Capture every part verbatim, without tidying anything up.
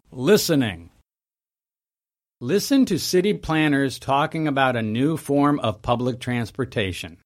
Listening. Listen to city planners talking about a new form of public transportation.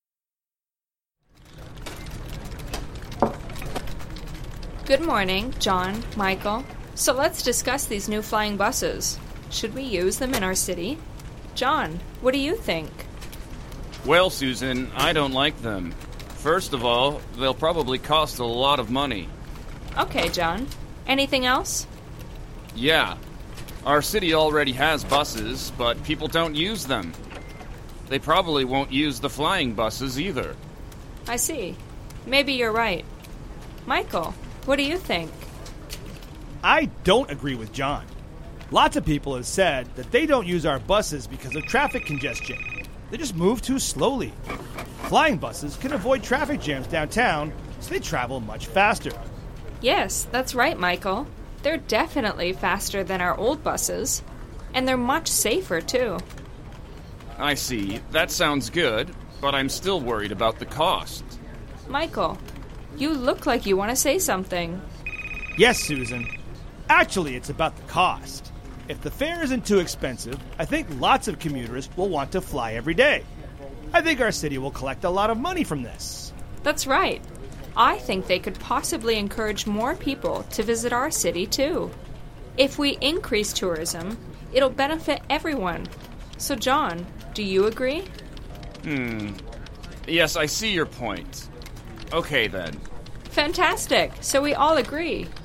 Good morning, John, Michael. So let's discuss these new flying buses. Should we use them in our city? John, what do you think? Well, Susan, I don't like them. First of all, they'll probably cost a lot of money. Okay, John. Anything else? Yeah. Our city already has buses, but people don't use them. They probably won't use the flying buses either. I see. Maybe you're right. Michael, what do you think? I don't agree with John. Lots of people have said that they don't use our buses because of traffic congestion. They just move too slowly. Flying buses can avoid traffic jams downtown, so they travel much faster. Yes, that's right, Michael. They're definitely faster than our old buses. And they're much safer, too. I see. That sounds good, but I'm still worried about the cost. Michael, you look like you want to say something. Yes, Susan. Actually, it's about the cost. If the fare isn't too expensive, I think lots of commuters will want to fly every day. I think our city will collect a lot of money from this. That's right. I think they could possibly encourage more people to visit our city, too. If we increase tourism, it'll benefit everyone. So, John, do you agree? Hmm. Yes, I see your point. Okay, then. Fantastic. So we all agree.